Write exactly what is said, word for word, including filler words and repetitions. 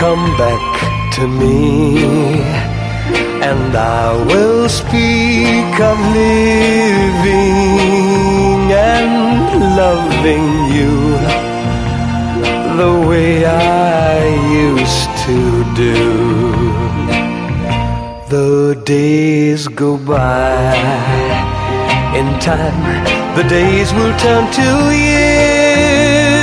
come back to me, and I will speak of living and loving you the way I used to do. The days go by, in time the days will turn to years,